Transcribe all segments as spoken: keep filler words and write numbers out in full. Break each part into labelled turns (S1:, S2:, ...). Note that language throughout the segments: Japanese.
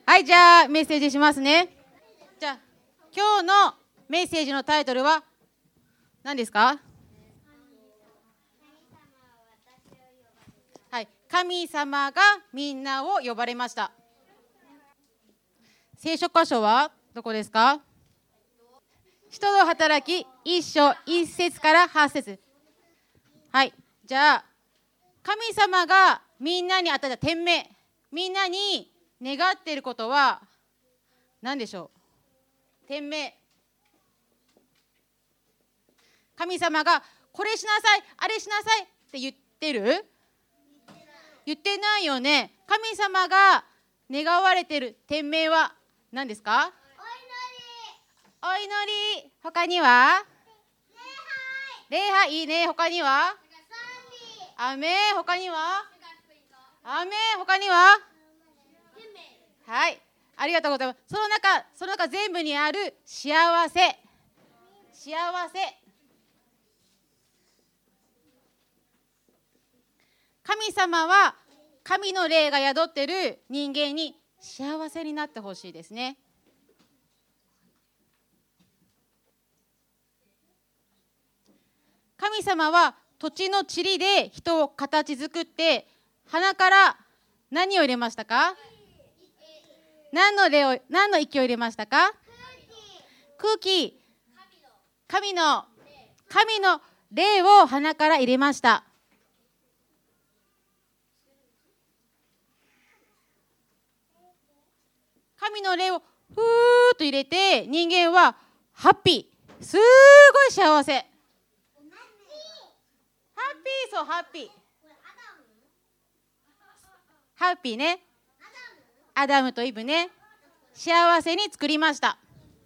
S1: はい、じゃあメッセージしますね。じゃあ今日のメッセージのタイトルは何ですか？はい、神様がみんなを呼ばれました。聖書箇所はどこですか？使徒の働き一章一節から八節。はい、じゃあ神様がみんなに与えた天命、みんなに願っていることは何でしょう？天命。神様がこれしなさい、あれしなさいって言ってる？言ってないよね。神様が願われている天命は何ですか？お祈り。お祈り。他には？礼拝。いいね。他には？アメン。他には？アメン。他には？はい、ありがとうございます。その中、その中全部にある幸せ。幸せ。神様は神の霊が宿っている人間に幸せになってほしいですね。神様は土地の塵で人を形作って鼻から何を入れましたか？何の霊を、何の息を入れましたか？空気。神の神の霊を鼻から入れました。神の霊をふーっと入れて人間はハッピー、すごい幸せ。ハッピー、そうハッピー。ハッピーね。アダムとイブね、幸せに作りました。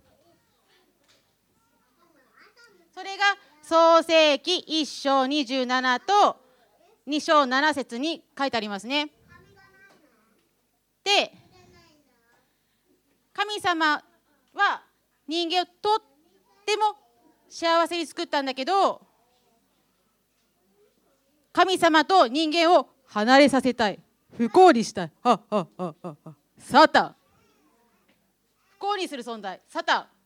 S1: それが創世記一章二十七と二章七節に書いてありますね。で、神様は人間をとっても幸せに作ったんだけど、神様と人間を離れさせたい、不幸にしたい。はははははサタン。不幸にする存在、サタン。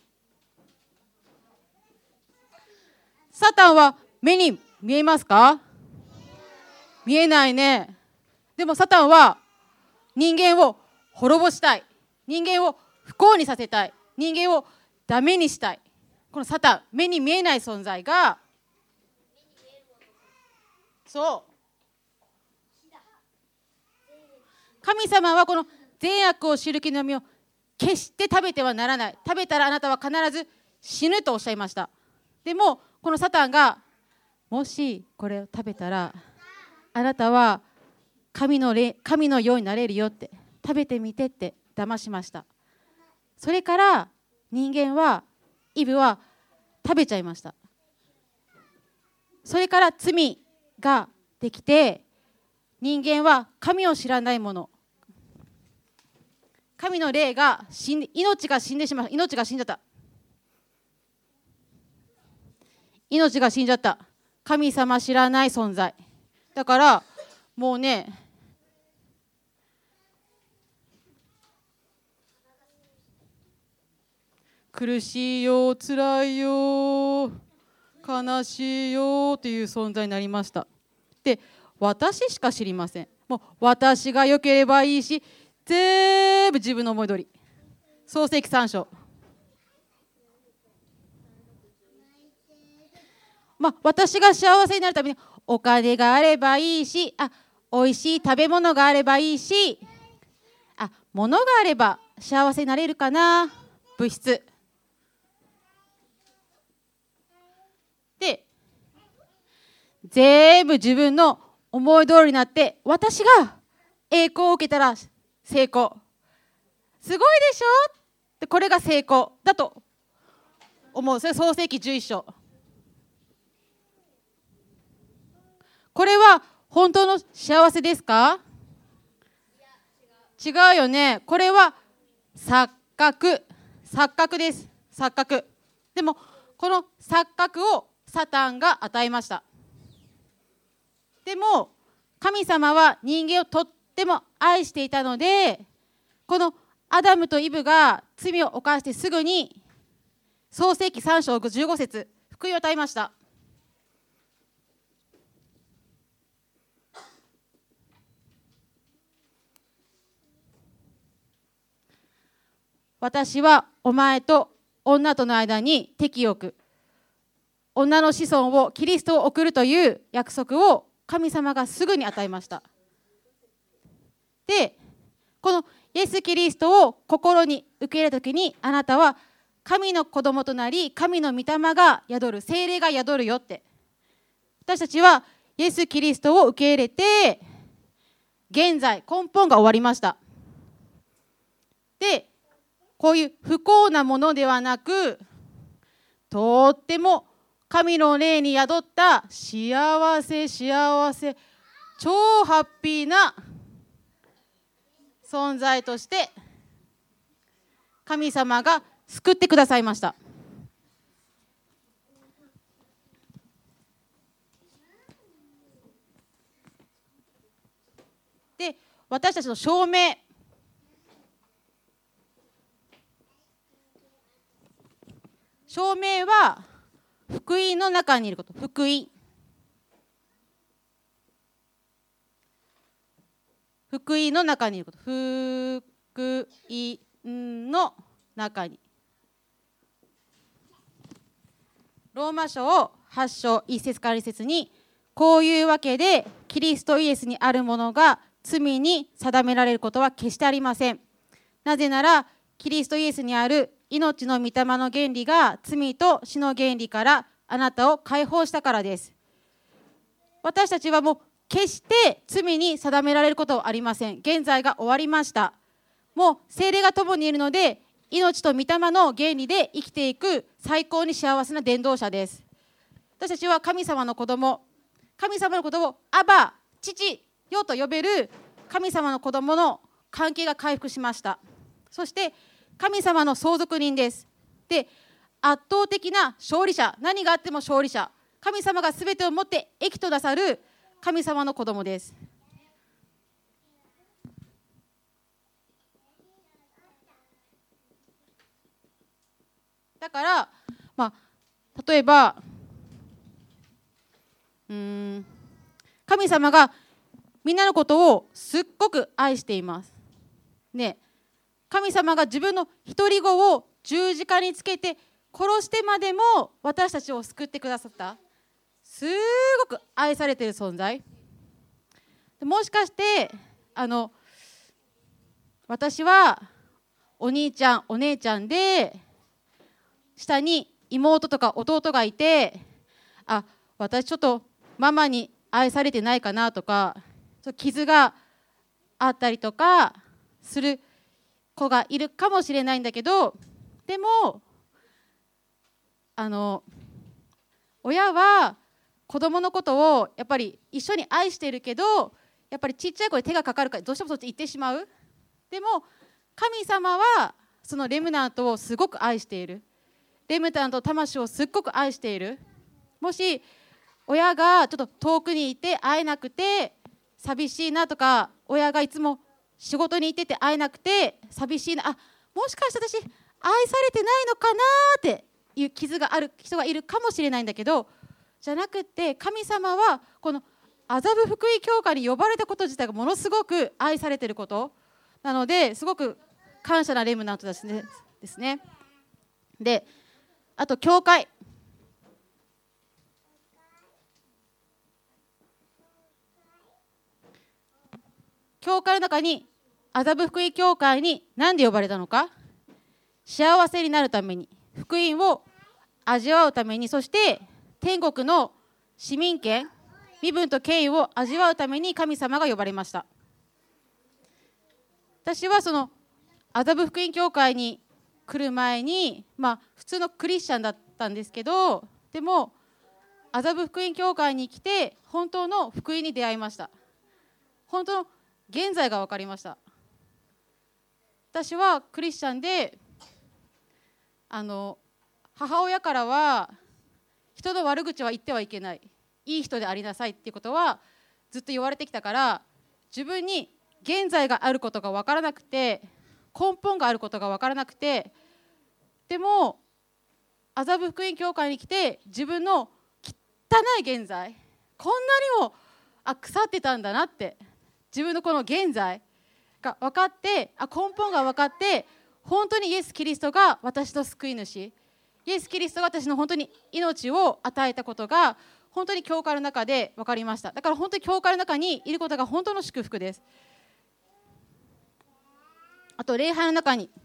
S1: サタンは目に見えますか？見えないね。でもサタンは人間を滅ぼしたい、人間を不幸にさせたい、人間をダメにしたい。このサタン、目に見えない存在が、そう神様はこの善悪を知る木の実を決して食べてはならない。食べたらあなたは必ず死ぬとおっしゃいました。でもこのサタンが、もしこれを食べたらあなたは神の霊、神のようになれるよって、食べてみてって騙しました。それから人間は、イブは食べちゃいました。それから罪ができて、人間は神を知らないもの、神の霊が死んで、命が死んでしまう。命が死んじゃった。命が死んじゃった。神様知らない存在。だからもうね、苦しいよ、辛いよ、悲しいよっていう存在になりました。で、私しか知りません。もう私が良ければいいし、全部自分の思い通り。創世記さん章。まあ、私が幸せになるためにお金があればいいし、あ、おいしい食べ物があればいいし、あ、物があれば幸せになれるかな。物質で全部自分の思い通りになって、私が栄光を受けたら成功、すごいでしょで、これが成功だと思う。それ創世記じゅういっ章。これは本当の幸せですか？違うよね。これは錯覚、錯覚です。錯覚。でもこの錯覚をサタンが与えました。でも神様は人間をとっても愛していたので、このアダムとイブが罪を犯してすぐに創世記さん章じゅうご節、福音を与えました。私はお前と女との間に敵を置く、女の子孫をキリストを送るという約束を神様がすぐに与えました。で、このイエス・キリストを心に受け入れたときに、あなたは神の子供となり、神の御霊が宿る、聖霊が宿るよって。私たちはイエス・キリストを受け入れて、現在根本が終わりました。で、こういう不幸なものではなく、とっても神の霊に宿った幸せ幸せ超ハッピーな存在として神様が救ってくださいました。で、私たちの証明、証明は福音の中にいること。福音福音の中にいること。福音の中に。ローマ書はち章いち節からに節に、こういうわけでキリストイエスにあるものが罪に定められることは決してありません。なぜならキリストイエスにある命の御霊の原理が罪と死の原理からあなたを解放したからです。私たちはもう決して罪に定められることはありません。現在が終わりました。もう聖霊が共にいるので、命と御霊の原理で生きていく最高に幸せな伝道者です。私たちは神様の子供、神様のことをアバ、父よと呼べる神様の子供の関係が回復しました。そして神様の相続人です。で、圧倒的な勝利者、何があっても勝利者、神様が全てをもって益となさる神様の子供です。だから、まあ、例えばうーん神様がみんなのことをすっごく愛しています。ね、神様が自分の一人子を十字架につけて殺してまでも私たちを救ってくださった、すごく愛されている存在。もしかしてあの私はお兄ちゃんお姉ちゃんで下に妹とか弟がいて、あ、私ちょっとママに愛されてないかなとか、傷があったりとかする子がいるかもしれないんだけど、でもあの親は子供のことをやっぱり一緒に愛しているけど、やっぱりちっちゃい子に手がかかるからどうしてもそっち行ってしまう。でも神様はそのレムナントをすごく愛している。レムナント魂をすっごく愛している。もし親がちょっと遠くにいて会えなくて寂しいなとか、親がいつも仕事に行ってて会えなくて寂しいな、あ、もしかして私愛されてないのかなっていう傷がある人がいるかもしれないんだけど、じゃなくて神様はこの麻布福音教会に呼ばれたこと自体がものすごく愛されていることなので、すごく感謝なレムナントですね。ですね。で、あと教会、教会の中に麻布福音教会に何で呼ばれたのか、幸せになるために、福音を味わうために、そして天国の市民権、身分と権威を味わうために神様が呼ばれました。私はその麻布福音教会に来る前に、まあ、普通のクリスチャンだったんですけど、でも麻布福音教会に来て本当の福音に出会いました。本当の現在が分かりました。私はクリスチャンで、あの母親からは人の悪口は言ってはいけない、いい人でありなさいっていうことはずっと言われてきたから、自分に現在があることが分からなくて根本があることが分からなくて、でも麻布福音教会に来て自分の汚い現在、こんなにもあ腐ってたんだなって、自分のこの現在が分かって、あ根本が分かって、本当にイエス・キリストが私の救い主、イエス・キリストが私の本当に命を与えたことが本当に教会の中で分かりました。だから本当に教会の中にいることが本当の祝福です。あと礼拝の中に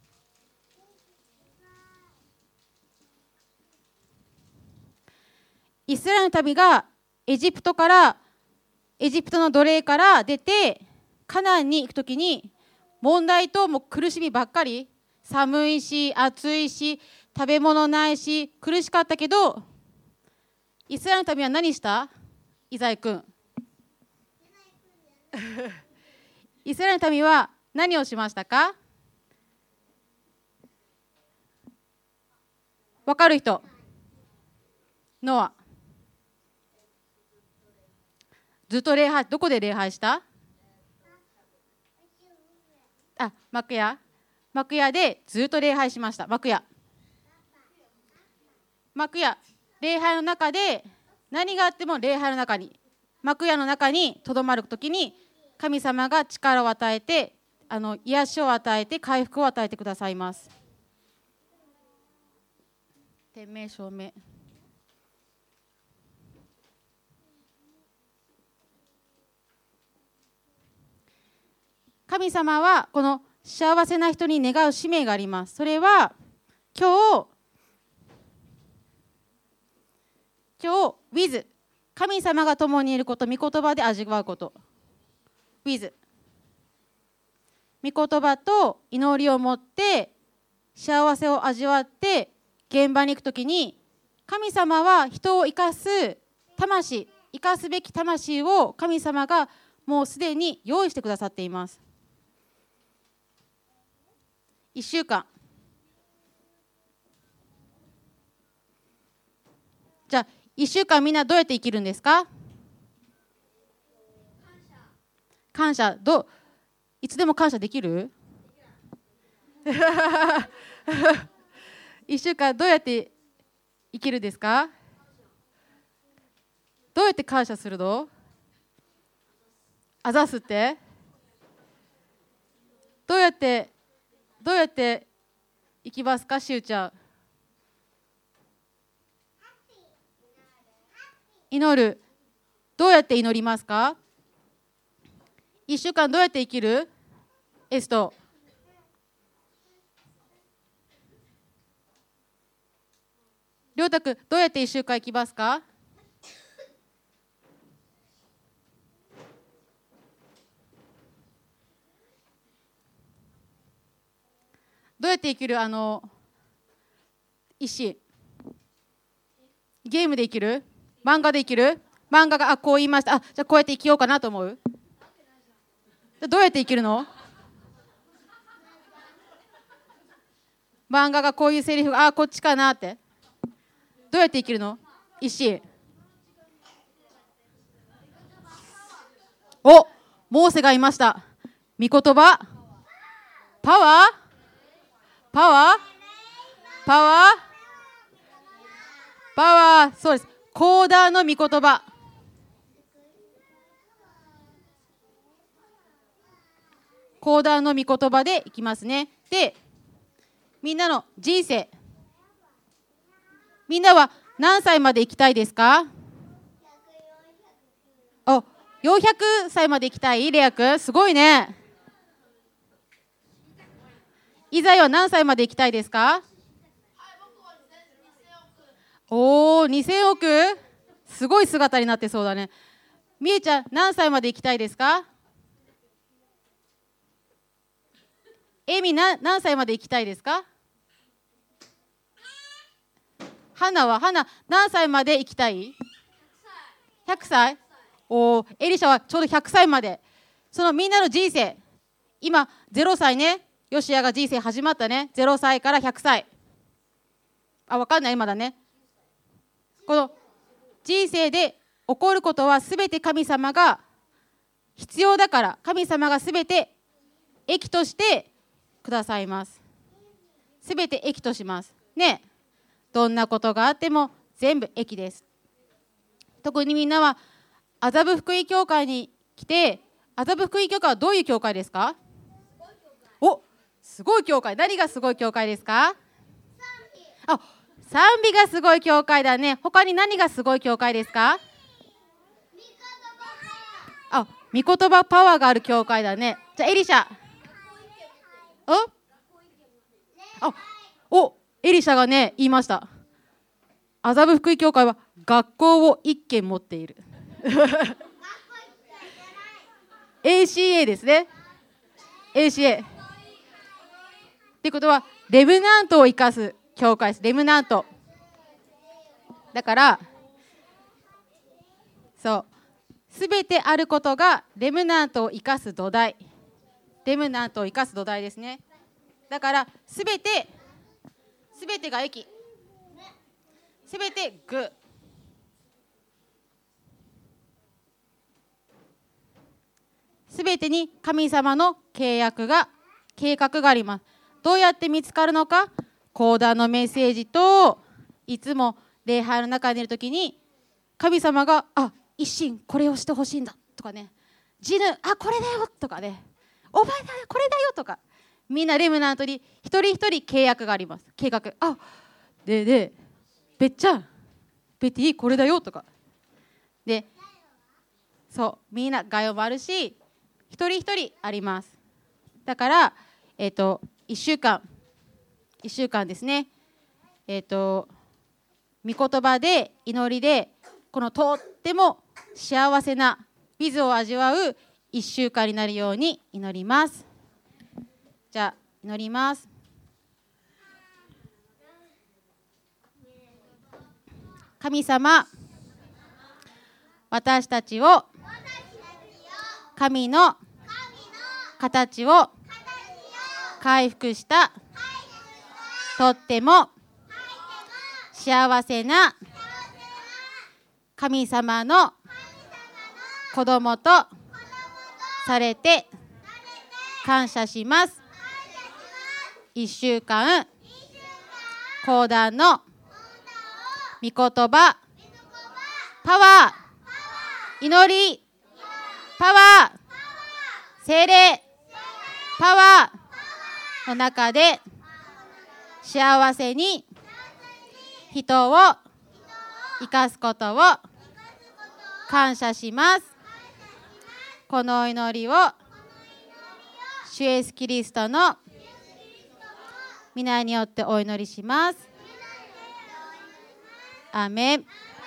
S1: イスラエルの民がエジプトからエジプトの奴隷から出てカナンに行くときに、問題ともう苦しみばっかり、寒いし暑いし食べ物ないし苦しかったけど、イスラエルの民は何した？イザイ君イスラエルの民は何をしましたか？わかる人？ノア。ずっと礼拝、どこで礼拝した？あ、幕屋。幕屋でずっと礼拝しました。幕屋。幕屋。礼拝の中で何があっても礼拝の中に、幕屋の中にとどまるときに、神様が力を与えて、あの癒しを与えて、回復を与えてくださいます。天命証明。神様はこの幸せな人に願う使命があります。それは今日今日 with 神様が共にいること、御言葉で味わうこと、 with 御言葉と祈りを持って幸せを味わって現場に行くときに、神様は人を生かす魂、生かすべき魂を神様がもうすでに用意してくださっています。いっしゅうかん、じゃあいっしゅうかんみんなどうやって生きるんですか？感謝。どういつでも感謝できる？いっしゅうかんどうやって生きるんですか？どうやって感謝するの？あざすって？どうやってどうやって生きますか？しゅうちゃん。祈る。どうやって祈りますか？いっしゅうかんどうやって生きる？エスト。りょうたくんどうやっていっしゅうかん生きますか？どうやって生きる？あの石ゲームで生きる？漫画で生きる？漫画があこう言いました、あじゃあこうやって生きようかなと思う？どうやって生きるの？漫画がこういうセリフがあこっちかなって、どうやって生きるの？石。おモーセがいました。御言葉パワーパワーパワーパワー、そうです。コーダーの御言葉。コーダーの御言葉でいきますね。で、みんなの人生。みんなは何歳まで生きたいですか？お、よんひゃくさいまで生きたい？レア君、すごいね。イザヤは何歳まで生きたいですか？おー、にせんおく、すごい姿になってそうだね。みえちゃん何歳まで生きたいですか？エミな何歳まで生きたいですか？ハナはハナ何歳まで生きたい？ひゃくさい。おー、エリシャはちょうどひゃくさいまで。そのみんなの人生、今ゼロさいね。ヨシアが人生始まったね。ゼロさいからひゃくさい。あ、分かんないまだね。この人生で起こることはすべて神様が必要だから、神様がすべて益としてくくださいます。すべて益としますね。どんなことがあっても全部益です。特にみんなは麻布福井教会に来て、麻布福井教会はどういう教会ですか？お、すごい教会。何がすごい教会ですか？あ、賛美がすごい教会だね。他に何がすごい教会ですか？あ、御言葉パワーがある教会だね。じゃあエリシャ、おあおエリシャがね言いました。麻布福井教会は学校を一軒持っているエーシーエー ですね。 エーシーエー ってことはレムナントを生かす教会です。レムナントだから、そうすべてあることがレムナントを生かす土台、レムナントを生かす土台ですね。だからすべてすべてが益、すべて具、すべてに神様の契約が計画があります。どうやって見つかるのか？講談のメッセージと、いつも礼拝の中にいるときに神様があ一心これをしてほしいんだとかね、ジヌあこれだよとかね、お前だよこれだよとか、みんなレムナントに一人一人契約があります。計画、あででべっちゃんベティこれだよとかで、そうみんな概要もあるし一人一人あります。だからえっ、ー、といっしゅうかんいっしゅうかんですね、えっ、ー、と御言葉で祈りでこのとっても幸せな美ズを味わういっしゅうかんになるように祈ります。じゃあ祈ります。神様、私たちを神の形を回復したとっても幸せな神様の子供とされて感謝します。いっしゅうかん講談の御言葉パワー、祈りパワー、聖霊パワーの中で幸せに人を生かすことを感謝します。この祈りを主イエスキリストの皆によってお祈りします。アーメン。